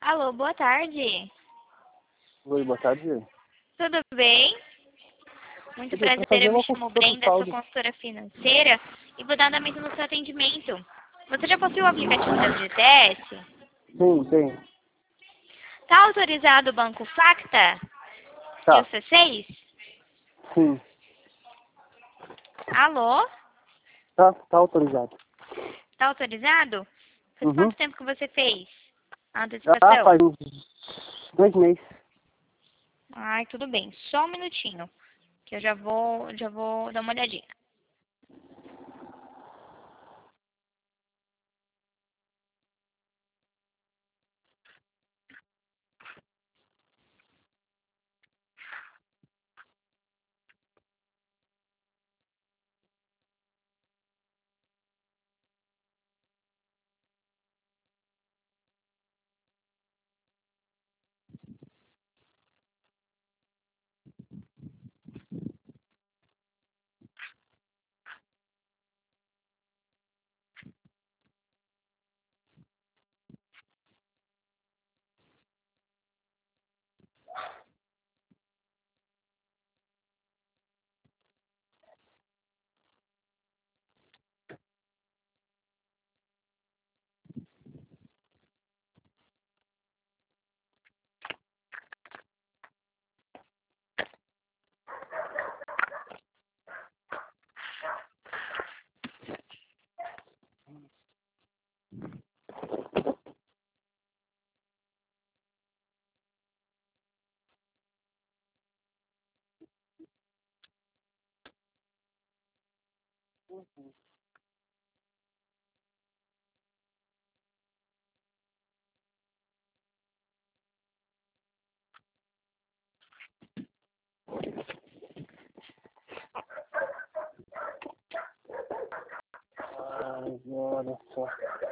Alô, boa tarde. Oi, boa tarde. Tudo bem? Muito Tudo bem, pra prazer, fazer eu me uma chamo consulta do Brenda, sou saldo. consultora financeira e vou dar andamento no seu atendimento. Você já possuiu o aplicativo da FGTS? Sim, tem. Está autorizado o Banco Facta e o Tá. C6? Sim. Alô? Tá autorizado. Está autorizado? Faz Uhum. quanto tempo que você fez a Ah, antecipação? faz uns 2 meses. Ai, tudo bem. Só um minutinho, que eu já vou dar uma olhadinha. Ai, olha só.